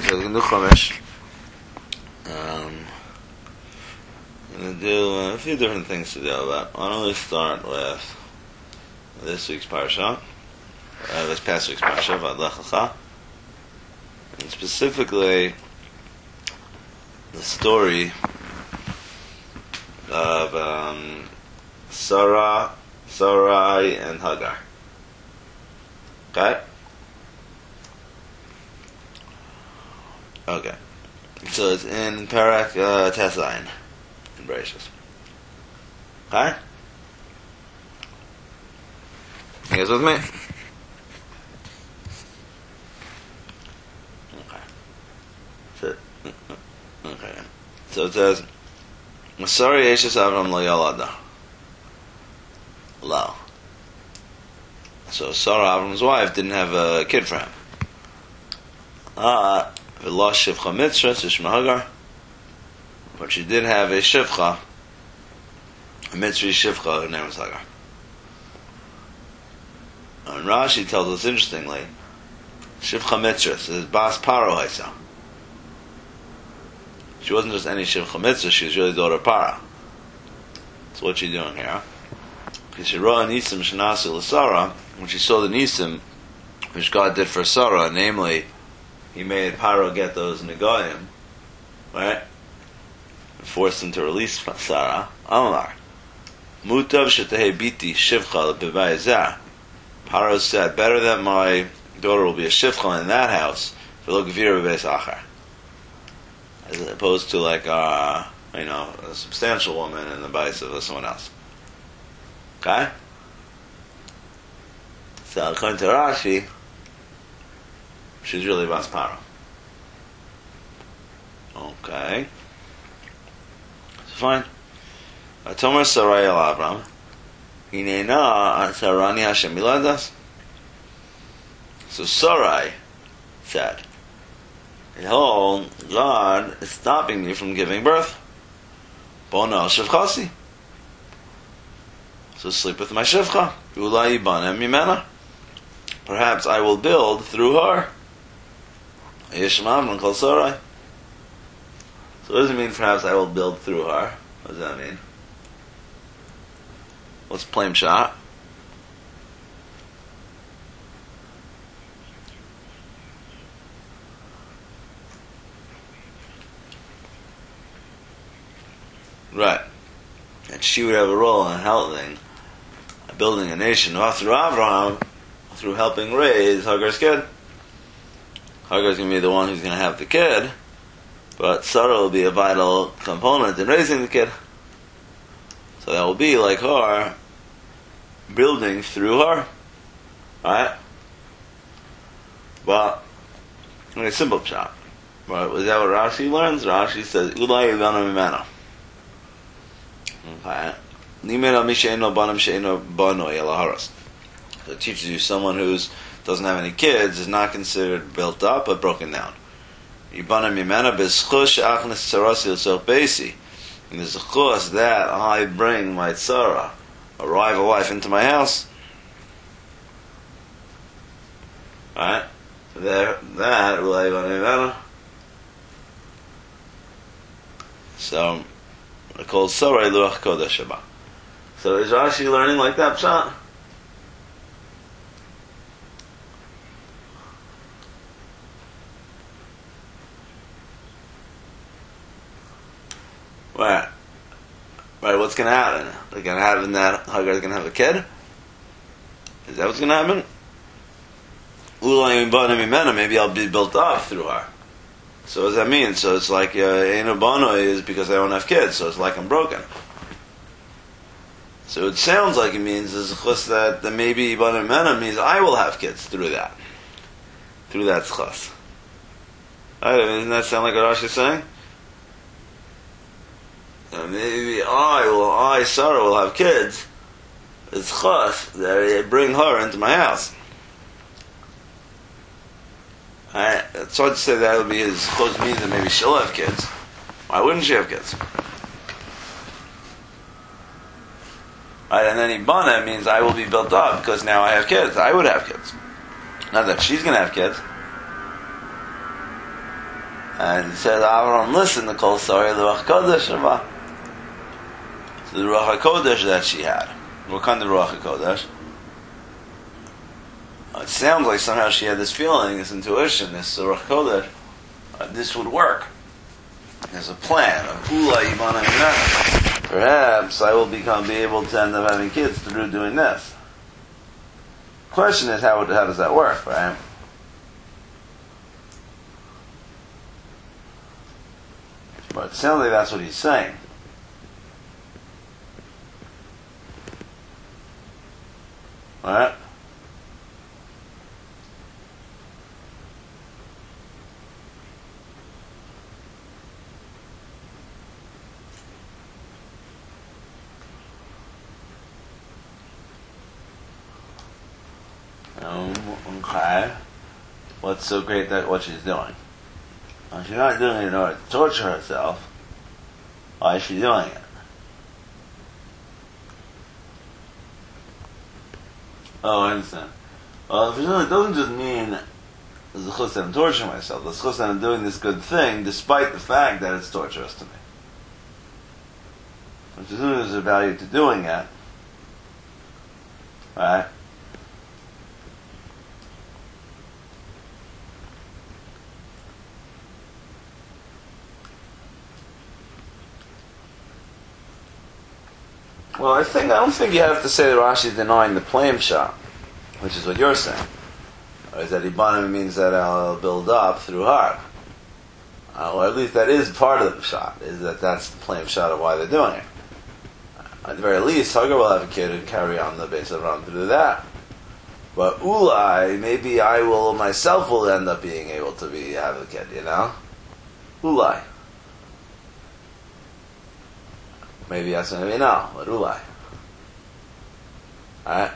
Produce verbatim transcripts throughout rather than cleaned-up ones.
Okay, we're going to do Chumash. Um, I'm going to do uh, a few different things to do about. Why don't we start with this week's parasha, uh, this past week's parasha, Va'ad Lecha, and specifically the story of um, Sarah, Sarai, and Hagar. Okay? Okay. So it's in Parak uh, Tesayin, in Bereshis. Okay? You guys with me? Okay. So, okay. So it says, Masari Yeshes Avram lo yalada. Lo. So Sarah, Avram's wife, didn't have a kid for him. Ah, V'lo shivcha mitzvah, Shishma Hagar. But she did have a shivcha, a mitzvah shivcha, her name was Hagar. And Rashi tells us interestingly, shivcha mitzvah is bas paro haisa. She wasn't just any shivcha mitzvah; she was really daughter of Para. So what's she doing here? Because she raw nisim shenasu l'Sarah, when she saw the nisim which God did for Sarah, namely, He made Paro get those negoyim, right? And forced him to release Sarah. Amar, mutav shetehei biti shivcha l'bivai zeh. Paro said, better that my daughter will be a shivcha in that house, v'lo gvira b'beis achar, as opposed to like a, you know, a substantial woman in the bais of someone else. Okay? So according to Rashi, she's really bas paro. Okay. So fine. Atomer Sarai al Avram. Hinena Sarani Hashem Miladas. So Sarai said, behold, God is stopping me from giving birth. Bona al Shivchasi. So sleep with my Shivcha. Ulai Ibanem Mimena. Perhaps I will build through her. Yeshma Avram called Sarai. So what does it mean, perhaps I will build through her? What does that mean? Let's play him shot. Right. And she would have a role in helping, building a nation. Or through Avraham, through helping raise Hagar's kid. Hagar's going to be the one who's going to have the kid, but Sarah will be a vital component in raising the kid. So that will be like her, building through her. Right? But, a simple shot. But is that what Rashi learns? Rashi says, Ulai Ivana Mimana. Okay. Nimera Mishaino Banam Shaino Bano Yalaharas. So it teaches you someone who doesn't have any kids is not considered built up but broken down. Yibana Mimana Bizchush Achnes Sarasi Yosef Basi. And there's a chus that I bring my tzara, a rival wife, into my house. Alright? There, that will I Mimana. So, I call Sarai Luach Kodesh Shabbat. So is Rashi learning like that, Pshat? Right. Right, what's going to happen? They're going to happen that Hagar's going to have a kid? Is that what's going to happen? Maybe I'll be built up through her. So what does that mean? So it's like, Eino Bono is because I don't have kids, so it's like I'm broken. So it sounds like it means there's a chus that, that maybe Ibana Mena means I will have kids through that. Through that chus. Right, doesn't that sound like what Rashi is saying? So maybe I will, I, Sarah, will have kids. It's chus that I bring her into my house. Right, it's hard to say that would be his chus means that maybe she'll have kids. Why wouldn't she have kids? Right, and then Ibana means I will be built up because now I have kids. I would have kids. Not that she's going to have kids. And it says Avram listened to Kol Sarah the Ruach Kodesh Rabba. To the Ruach HaKodesh that she had. What kind of Ruach HaKodesh? It sounds like somehow she had this feeling, this intuition, this Ruach HaKodesh. Uh, this would work. There's a plan of Ula Yibana Yinana. Perhaps I will become be able to end up having kids through doing this. Question is, how, how does that work, right? But it sounds like that's what he's saying. Alright? Um, okay. What's so great that what she's doing? Well, she's not doing it in order to torture herself. Why is she doing it? Oh, I understand. Well, it doesn't just mean the chus that I'm torturing myself. The chus that I'm doing this good thing, despite the fact that it's torturous to me. Which is there's a value to doing it. Right? Well, I think I don't think you have to say that Rashi is denying the flame shot, which is what you're saying. Or is that Ibanim means that I'll build up through her. Uh, or at least that is part of the shot, is that that's the flame shot of why they're doing it. At the very least, Hagar will have a kid and carry on the base of Ram to do that. But Ulai, maybe I will myself will end up being able to be have a kid, you know? Ulai. Maybe that's going to be now, but Ulai. Alright?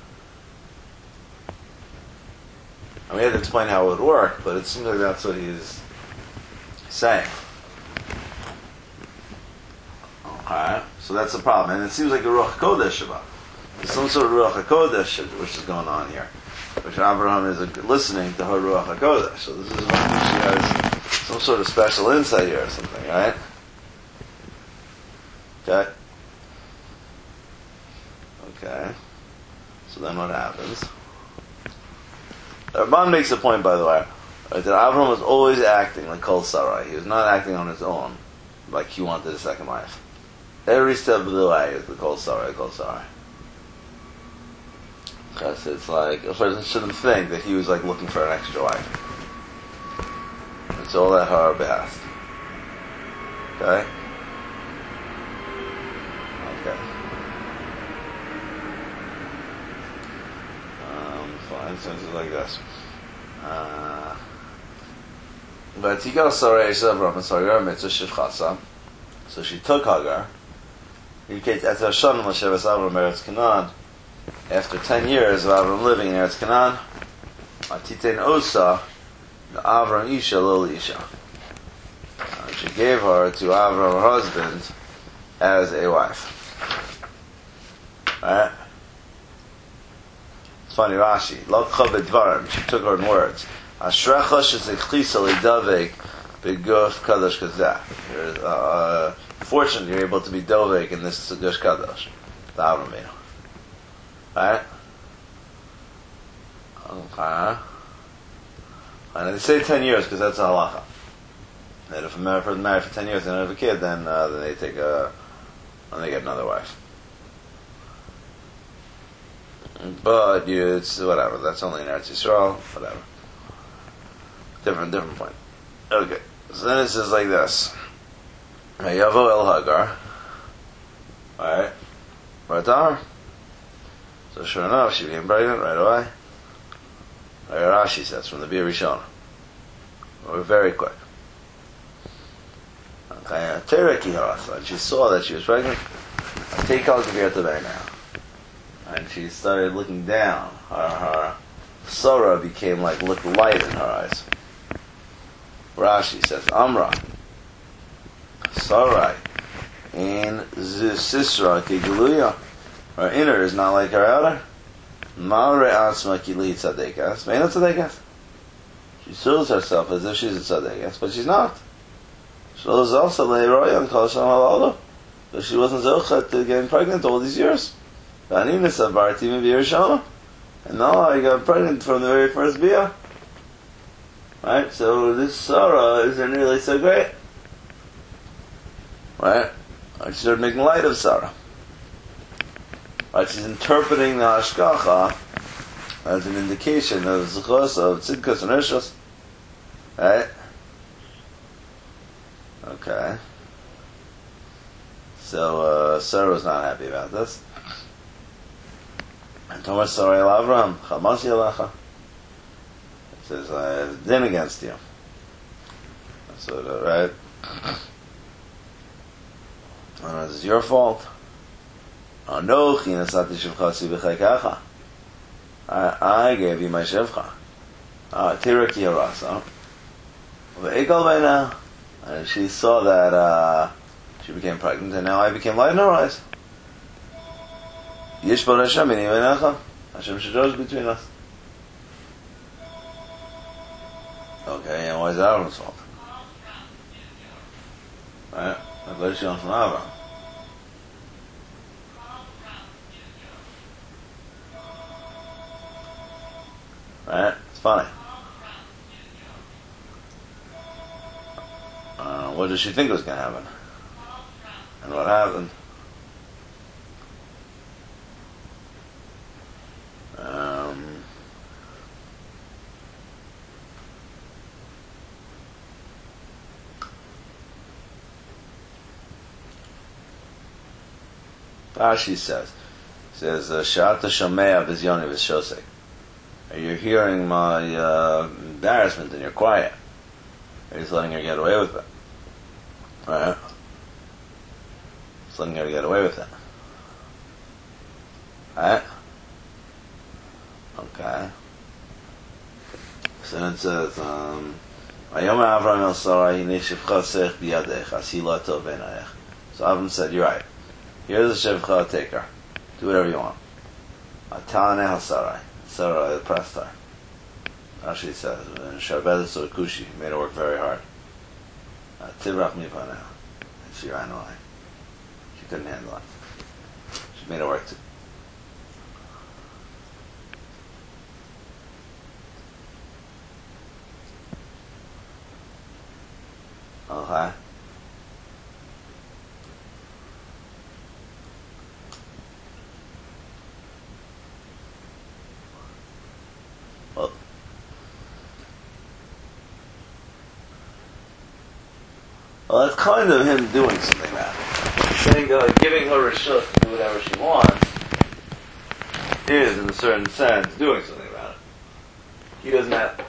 I mean, we have to explain how it would work, but it seems like that's what he's saying. Alright? So that's the problem. And it seems like a Ruach HaKodesh about. There's some sort of Ruach HaKodesh which is going on here. Which Abraham is listening to her Ruach HaKodesh. So this is why she has some sort of special insight here or something, right? Okay. Okay. So then what happens? The Ramban makes a point, by the way, right, that Avram was always acting like Kol Sarai. He was not acting on his own, like he wanted a second wife. Every step of the way is the Kol Sarai, Kol Sarai. Because it's like, a person shouldn't think that he was like looking for an extra wife. It's all at her behest. Okay? Okay. Um, fine, so it's like this. Uh, but Tikal Sarai Shavram and Sarai Mitzvah Shivchasa. So she took Hagar. Indicates after Hashanah Moshe Avram Eretz Canaan. After ten years of Avram living in Eretz Canaan, Atiten Osa the Avram Isha Lol Isha. Uh, she gave her to Avram, her husband, as a wife. Right? It's funny, Rashi. Lokcha bedvarim. She took her in words. Ashrecha shezechisa ledavek beguf kadosh kazah. You're uh, fortunate you're able to be dovek in this gush kadosh. The Avram Avinu. Right? Okay. And they say ten years because that's a halacha. That if a person married for ten years and they don't have a kid, then uh, then they take a, then they get another wife. But you, it's whatever. That's only in Eretz Yisrael. Whatever. Different, different point. Okay. So then it says like this: Yavo el Hagar. All right. Right there. So sure enough, she became pregnant right away. Like Rashi says from the Bir Rishon. We're very quick. Okay. Tereki harasa, and she saw that she was pregnant. Take out the beer today now. And she started looking down. Her, her Sarah became like, looked light in her eyes. Rashi says, Amra, Sarai, in Sisra Kigaluya. Her inner is not like her outer. Malre Asma Kili Tzadekas. Meina Tzadekas? She shows herself as if she's a tzaddik, yes, but she's not. She was also leiroy on kol sham halalu, but she wasn't zochet to getting pregnant all these years. V'ani nesavarti v'yirshama, and now I got pregnant from the very first bia. Right, so this Sarah isn't really so great. Right, I started making light of Sarah. Right, she's interpreting the hashgacha as an indication of zechus, of tzidkus and rishus. Right? Okay. So, uh, Sarah was not happy about this. And Thomas Sarah el Avraham, Chamashi alecha. It says, I have din against you. That's what, uh, right? And it's your fault. Anochi nasati shevchasi b'chaykacha. I gave you my shevcha. Tira ki harasa. Ve'ikal beina. And she saw that uh, she became pregnant, and now I became light in her eyes. Yish bar Hashem b'nei v'necha. Hashem should judge between us. Okay, and why is that Aaron's fault? Right? I believe she comes from Abraham. Right? It's funny. Uh, what did she think was going to happen? And what happened? Um, Rashi says, says, Sha'ata Shamea B'Zyoni V'Shosek. You're hearing my uh, embarrassment and you're quiet. You're just letting her get away with it. Right? Just letting her get away with it. Right? Okay. So then it says, um, Vayom Avram el Sarai hinei shevcha seich biyadech asila tov b'nayech. So Avram said, you're right. Here's a shevcha, take her. Do whatever you want. Ataneh Sarai. Sarah pressed her. Rashi says, Sharbelis or Kushi made her work very hard. Tivrach mipaneh. And she ran away. She couldn't handle it. She made her work too. Okay. Well, well, that's kind of him doing something about it. Saying, uh, giving her a shut to do whatever she wants is, in a certain sense, doing something about it. He doesn't have.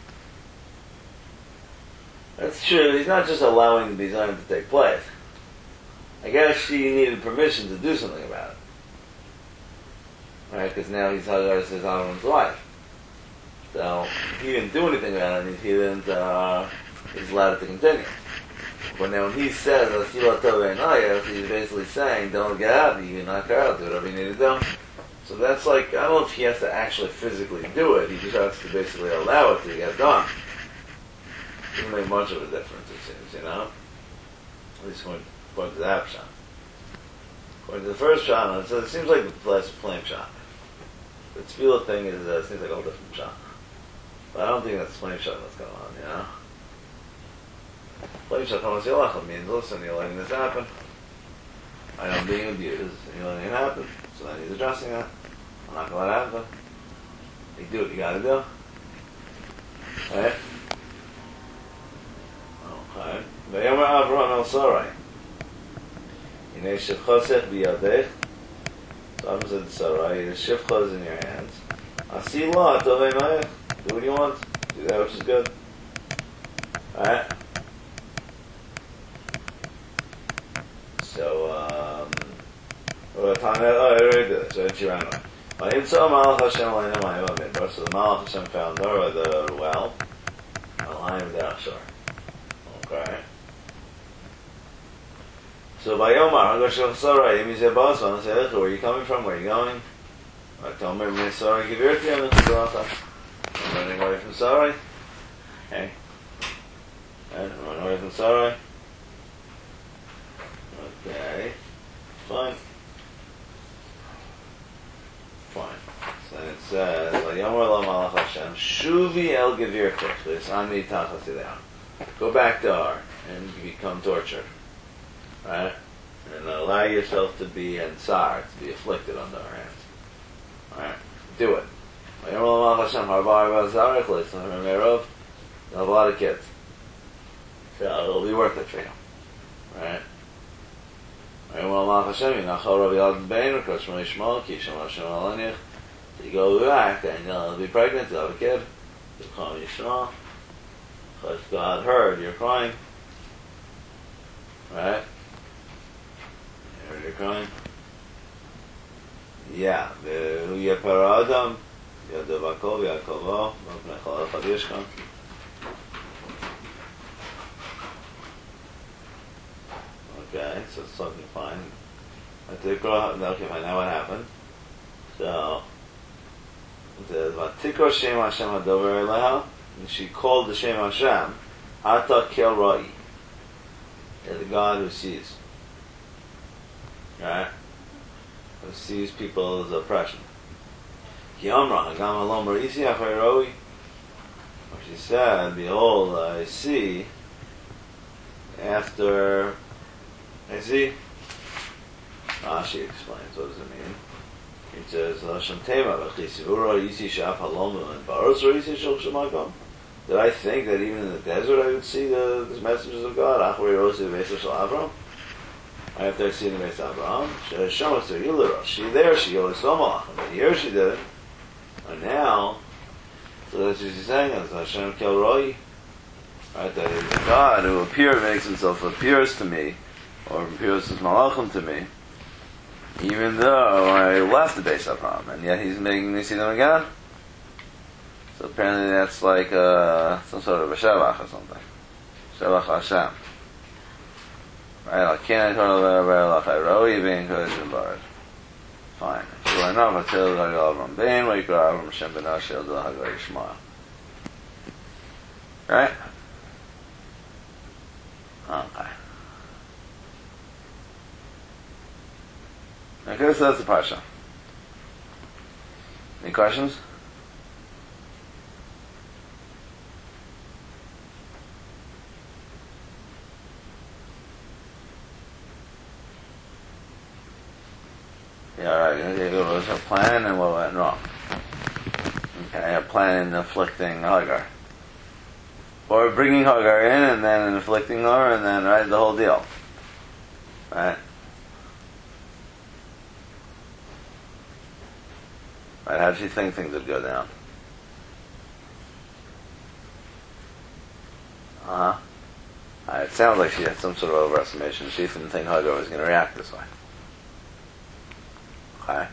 That's true. He's not just allowing the bizarre to take place. I guess she needed permission to do something about it, right? Because now he's Hagar says Aaron's wife. So he didn't do anything about it. He didn't. Uh, he's allowed it to continue. But now when he says he's basically saying, "Don't get out of you. You're not out. Do whatever you need to do." So that's like, I don't know if he has to actually physically do it. He just has to basically allow it to get done. Doesn't make much of a difference, it seems, you know? At least according, according to that shot. According to the first shot, so it seems like the last flame shot. The tefillah thing is, uh, seems like a whole different shot. But I don't think that's the flame shot that's going on, you know? Flame shot Hamas means, listen, you're letting this happen. I am being abused, and you're letting it happen. So then he's addressing that. I'm not going to let it happen. You do what you got to do. Right? Okay. Vayomer Avraham el Sarai. Hinei shevchasech biyadech. So Avraham said to Sarai, the shevcha is in your hands. Asila atovei mayach. Do what you want. Do that which is good. Alright? So, um... oh, I already did it. So then she ran away. So the Malach Hashem found her at the well. Al-Hayim Derashar. Okay. So by Yomar, Hagashal Sarai, Yemi Zebazvan, I said, where are you coming from? Where are you going? I told me, Sarai, Givirti, I'm running away from Sarai. Sarai. Okay. Fine. Fine. So it says, Vayomer lo malach Hashem, Shuvi el gevir tichlis, ani tachas yidea. Go back to her and become tortured. Right? And allow yourself to be in tsar, to be afflicted under her hands. Alright? Do it. Vayomer lo malach Hashem, harba harba zarech lis, merov. You have a lot of kids. So it'll be worth it for you. Right? You go back and you'll be pregnant, you'll have a kid. You'll call Yishmael. Because God heard you're crying. Right? You heard you're crying. Yeah. Who ye paradam? Yadavakov, Yakovo, Mopnechol Chadishkan. Okay, so it's looking fine. Okay, fine, now what happened? So, it says, Vatikro Shem Hashem Hadover Eleha, and she called the Shem Hashem, Ata Kel Ra'i, the God who sees. Right? Who sees people's oppression. Ki Amra, Hagam Alom Ra'isi Achai Ra'i, she said, behold, I see, after I see. Rashi explains, what does it mean? It says, Hashem Tema, V'chisivura Yisi Shaf Halomu, and Baros Yisi Shok Shemakom. Did I think that even in the desert I would see the, the messages of God? Achori Rosi V'Vesa Shal Avram? After I see the V'Vesa Avram, she Shomas to Yilera. She there, she Yolis Somalach. But here she did it. And now, so that's what she's saying, it's Hashem Kel Roi. Right, that is God who appears, makes himself appears to me, or appears as Malachim to me, even though I left the Beis Avraham, and yet he's making me see them again. So apparently that's like uh, some sort of a Shevach or something. Shevach Hashem. Right? I can't tell the Lach I Roi being Kodesh and Baruch. Fine. So I know if I tell the Hagal Avram Bein, Wikra Avram Hashem Ben Ashel the Hagal Yishmael. Right? Okay. Okay, so that's the parsha. Any questions? Yeah, alright, okay, what was her plan and what went wrong? Okay, her plan in afflicting Hagar. Or bringing Hagar in and then inflicting her and then, right, the whole deal. Right? Right, how did she think things would go down? Uh-huh. Right, it sounds like she had some sort of overestimation. She didn't think Hagar was going to react this way. Okay.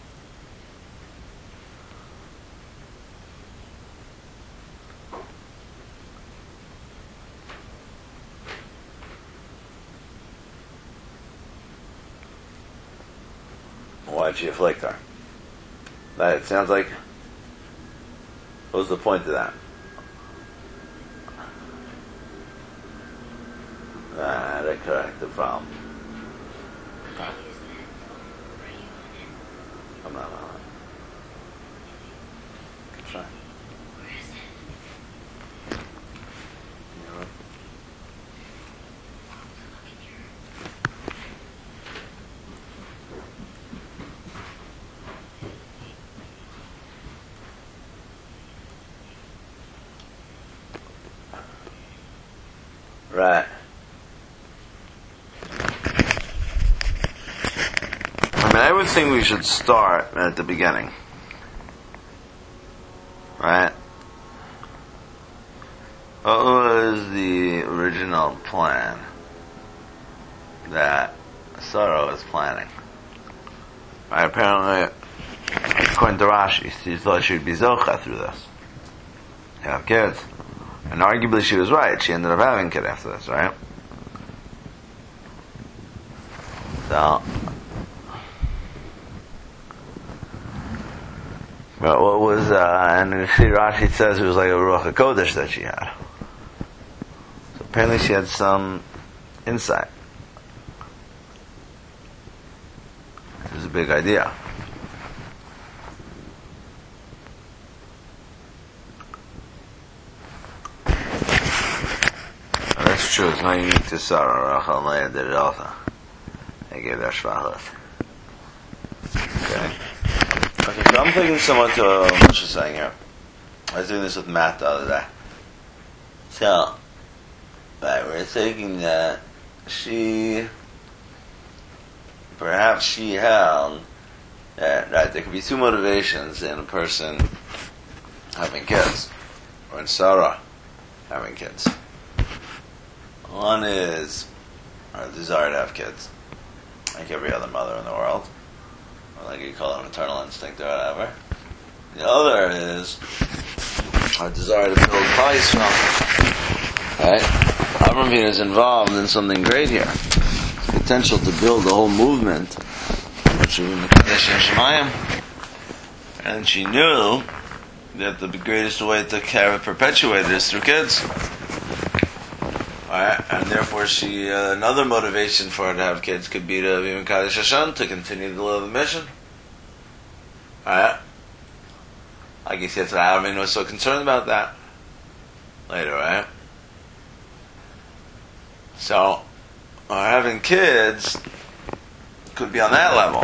Why'd she afflict her? That it sounds like. What was the point of that? Ah, that correct the problem. I'm not on it. Good try. Right. I mean, I would think we should start at the beginning. Right? What was the original plan that Sarah was planning? Right, apparently, according to Rashi, she thought she would be Zocha through this. Have kids. And arguably she was right. She ended up having a kid after this, right? So, but what was, uh, and see Rashi says it was like a Ruach HaKodesh that she had. So apparently she had some insight. It was a big idea. Well, that's true. It's not unique to Sarah. Rachel and Leah did it also. They gave their shvachot. Okay. Okay, so I'm thinking somewhat to what Moshe is saying here. I was doing this with Matt the other day. So, right, we're thinking that she, perhaps she held that, right, there could be two motivations in a person having kids, or in Sarah having kids. One is her desire to have kids, like every other mother in the world, or like you call it maternal instinct or whatever. The other is our desire to build Klal Yisrael. Right? Avraham Avinu is involved in something great here. The potential to build the whole movement, which was in the Kadesh Shemayim. And she knew that the greatest way to carry perpetuate it is through kids. Right? And therefore, she uh, another motivation for her to have kids could be to be Mekadesh Hashem, to continue to live the mission. Right? I guess that's why Avraham Avinu was so concerned about that later, right? So, uh, having kids could be on that level,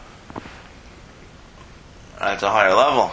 at a higher level.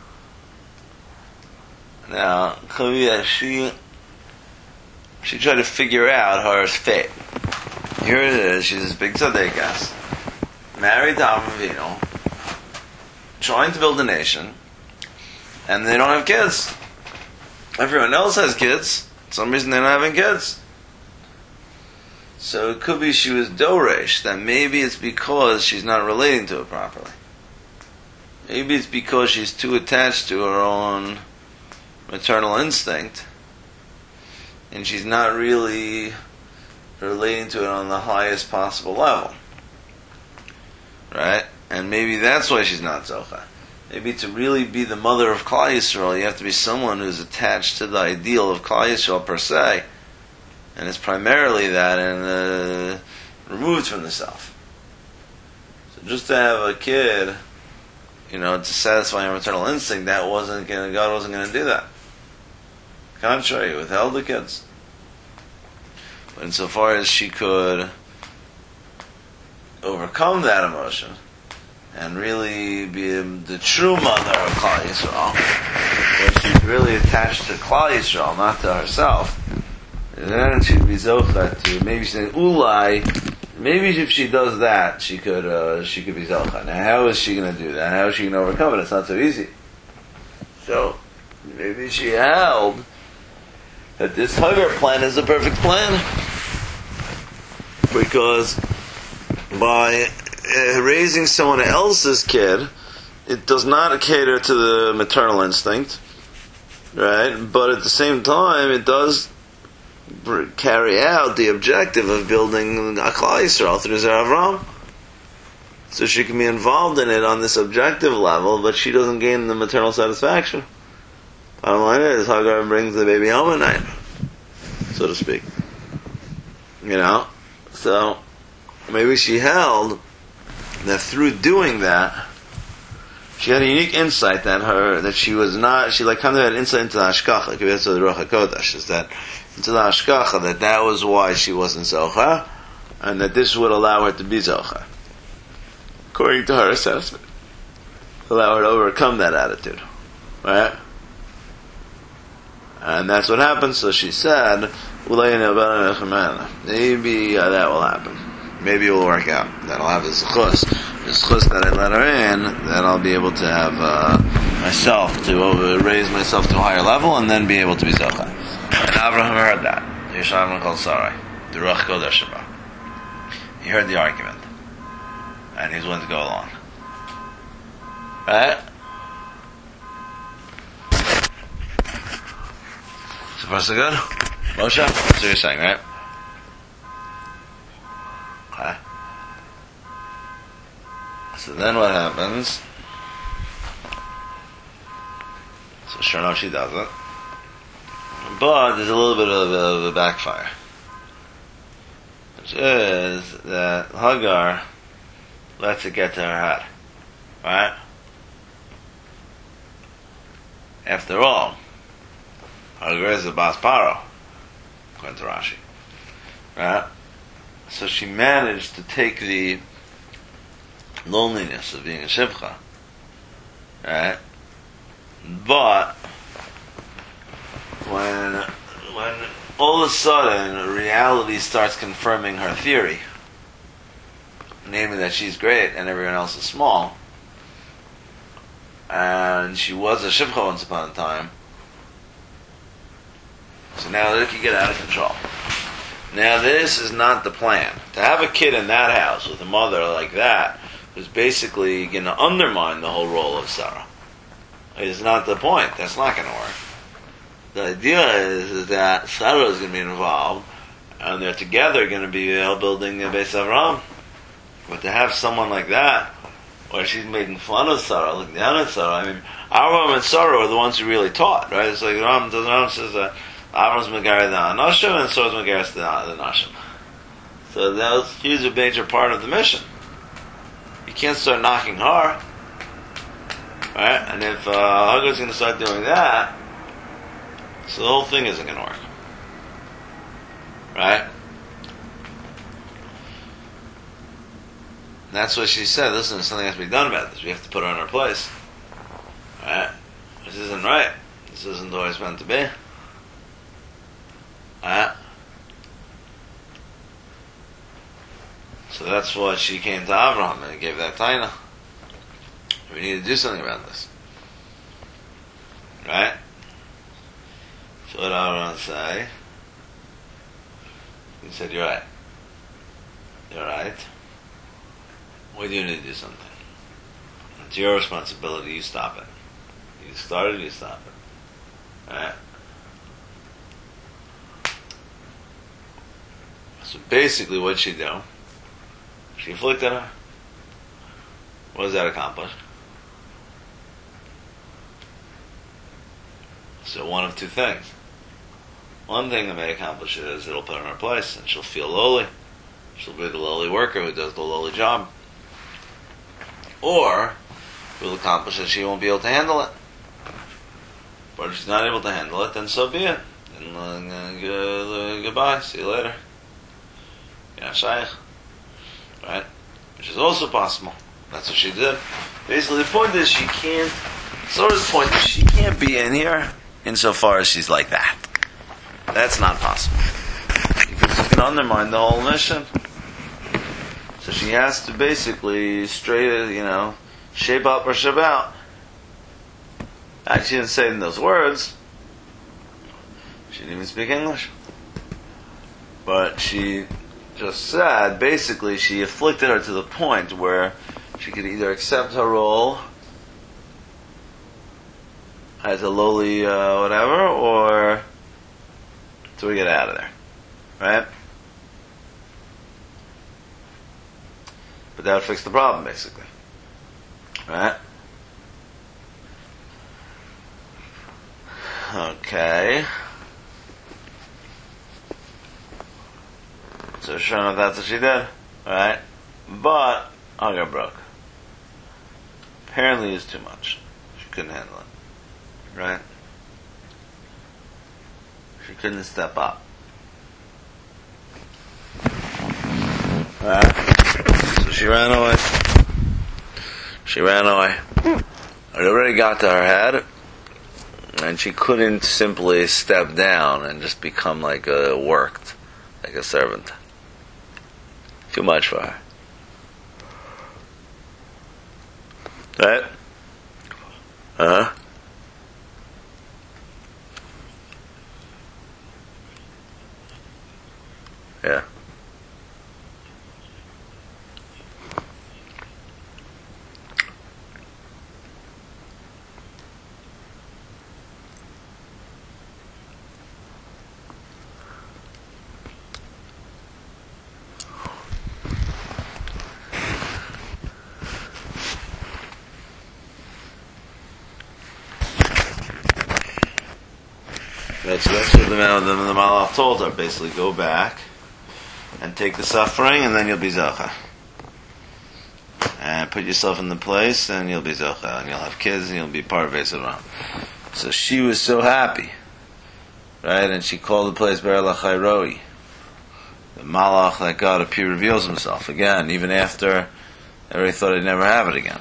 Now, could be that she she tried to figure out her fate. Here it is. She's this big tzaddikas, married to Avraham Avinu, trying to build a nation. And they don't have kids. Everyone else has kids. For some reason they're not having kids. So it could be she was doresh, that maybe it's because she's not relating to it properly. Maybe it's because she's too attached to her own maternal instinct, and she's not really relating to it on the highest possible level. Right? And maybe that's why she's not zocha. Maybe to really be the mother of Klal Yisrael, you have to be someone who's attached to the ideal of Klal Yisrael per se, and it's primarily that, and uh, removed from the self. So just to have a kid, you know, to satisfy your maternal instinct, that wasn't gonna, God wasn't going to do that. Contrary, withheld the kids. But insofar as she could overcome that emotion, and really be the true mother of Klal Yisrael, where she's really attached to Klal Yisrael, not to herself, and then she'd be zocha to, maybe she's saying, ulai, maybe if she does that, she could uh, she could be zocha. Now how is she going to do that? How is she going to overcome it? It's not so easy. So, maybe she held that this Hagar plan is the perfect plan, because by Uh, raising someone else's kid, it does not cater to the maternal instinct, right? But at the same time, it does carry out the objective of building a Klal Yisrael through Zera Avraham. So she can be involved in it on this objective level, but she doesn't gain the maternal satisfaction. Bottom line is, Hagar brings the baby home at night, so to speak. You know? So, maybe she held that through doing that, she had a unique insight that her, that she was not, she like kind of had insight into the Hashkacha, like that's the Ruach HaKodesh, is that, into the Hashkacha, that that was why she wasn't Zocha, and that this would allow her to be Zocha. According to her assessment. Allow her to overcome that attitude. Right? And that's what happened, so she said, maybe uh, that will happen. Maybe it will work out. That I'll have this chus, this chus that I let her in, that I'll be able to have uh, myself, to over, raise myself to a higher level, and then be able to be zocha. And Abraham heard that. Yishav Kol Sarai, the Ruach Kodesh Sheba. He heard the argument, and he was willing to go along. Right? So far so good? Moshe? That's what you're saying, right? Okay. So then what happens? So sure enough she does it. But there's a little bit of a, of a backfire, which is that Hagar lets it get to her head, right? After all, Hagar is the Bas Paro, according to Rashi, right? So she managed to take the loneliness of being a Shivcha, right? But when when all of a sudden reality starts confirming her theory, namely that she's great and everyone else is small, and she was a Shivcha once upon a time, so now it can get out of control. Now this is not the plan. To have a kid in that house with a mother like that was basically going to undermine the whole role of Sarah. It's not the point. That's not going to work. The idea is, is that Sarah is going to be involved, and they're together going to be uh, building a Beis Avraham. But to have someone like that, where she's making fun of Sarah, looking down at Sarah, I mean, Avraham and Sarah are the ones who really taught, right? It's like Ram, the Ram says that Avram's Megar the Anashim and Sarah's Megar the Nashim. So that was a major part of the mission. You can't start knocking her, right? And if uh, Hagar's going to start doing that, so the whole thing isn't going to work, right? And that's what she said. Listen, something has to be done about this. We have to put her in her place, right? This isn't right. This isn't the way it's meant to be, right? So that's what she came to Avraham and gave that taina. We need to do something about this, right? So what did Avraham say? He said, "You're right. You're right. We do need to do something. It's your responsibility. You stop it. You started. You stop it. All right." So basically, what'd she do? She afflicted her. What does that accomplish? So one of two things. One thing that may accomplish it is it'll put her in her place, and she'll feel lowly. She'll be the lowly worker who does the lowly job. Or it will accomplish that she won't be able to handle it. But if she's not able to handle it, then so be it. And uh, g- uh, goodbye. See you later. Yeah, shaykh. Right? Which is also possible. That's what she did. Basically, the point is she can't. Sora's point is she can't be in here insofar as she's like that. That's not possible. Because you can undermine the whole mission. So she has to basically straight, you know, shape up or shape out. Actually, she didn't say it in those words. She didn't even speak English. But she just said, basically, she afflicted her to the point where she could either accept her role as a lowly uh, whatever, or to get out of there, right? But that would fix the problem, basically, right? Okay. So sure enough, that's what she did, right? But Hagar broke. Apparently, it's too much. She couldn't handle it, right? She couldn't step up. Right? So she ran away. She ran away. It already got to her head, and she couldn't simply step down and just become like a worked, like a servant. Too much for her. Right? Uh-huh. Yeah. That's actually the, the, the Malach told her, basically, go back and take the suffering, and then you'll be Zocha. And put yourself in the place, and you'll be Zocha. And you'll have kids, and you'll be part of Beis Avraham. So she was so happy, right? And she called the place Be'er Lachai Roi. The Malach that God appear reveals himself again, even after everybody thought he'd never have it again.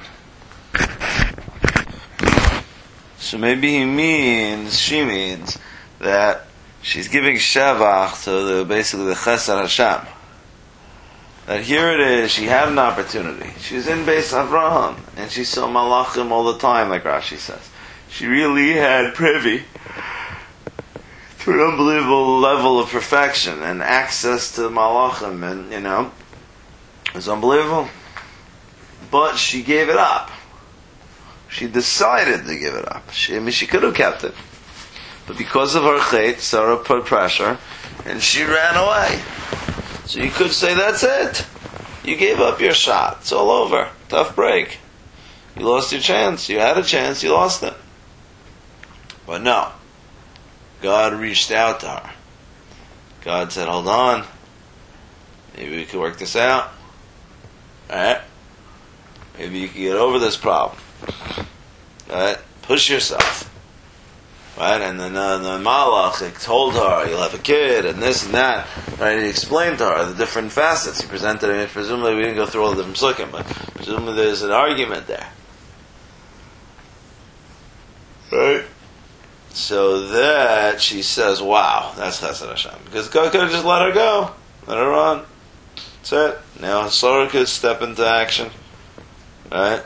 So maybe he means, she means, that she's giving Shevach to the, basically the Chesed Hashem. That here it is, she had an opportunity. She's in Beis Avraham, and she saw Malachim all the time, like Rashi says. She really had privy to an unbelievable level of perfection and access to Malachim, and, you know, it was unbelievable. But she gave it up. She decided to give it up. She, I mean, she could have kept it. But because of her chait, Sarah put pressure, and she ran away. So you could say, that's it. You gave up your shot. It's all over. Tough break. You lost your chance. You had a chance. You lost it. But no. God reached out to her. God said, hold on. Maybe we could work this out. Alright? Maybe you can get over this problem. Right? Push yourself. Right? And then uh, the Malach told her, you'll have a kid, and this and that. Right? He explained to her the different facets. He presented it. Presumably, we didn't go through all the different psukim, but presumably there's an argument there. Right? So that she says, wow, that's Chesed Hashem. Because God could have just let her go. Let her run. That's it. Now Sarah could step into action. Right?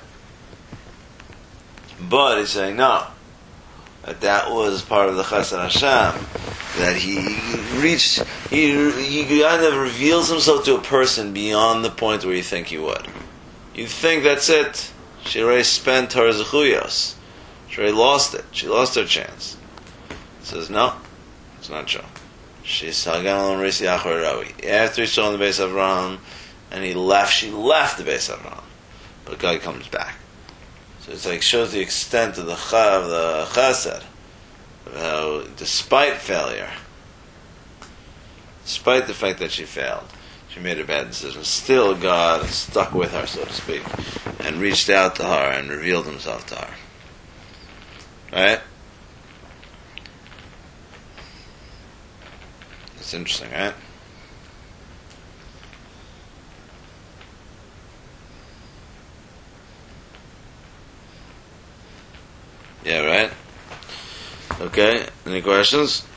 But he's saying no. That that was part of the Chesed Hashem. That he reached, he, he kind of reveals himself to a person beyond the point where you think he would. You think that's it. She already spent her zechuyos. She already lost it. She lost her chance. He says, no, it's not true. She's Hagan Risi Achor Rawi. After he saw in the Beis Avraham, and he left, she left the Beis Avraham. But God comes back. So it's like, shows the extent of the, of the chesed. How, despite failure, despite the fact that she failed, she made a bad decision, still God stuck with her, so to speak, and reached out to her and revealed himself to her. Right? It's interesting, right? Yeah, right? Okay, any questions?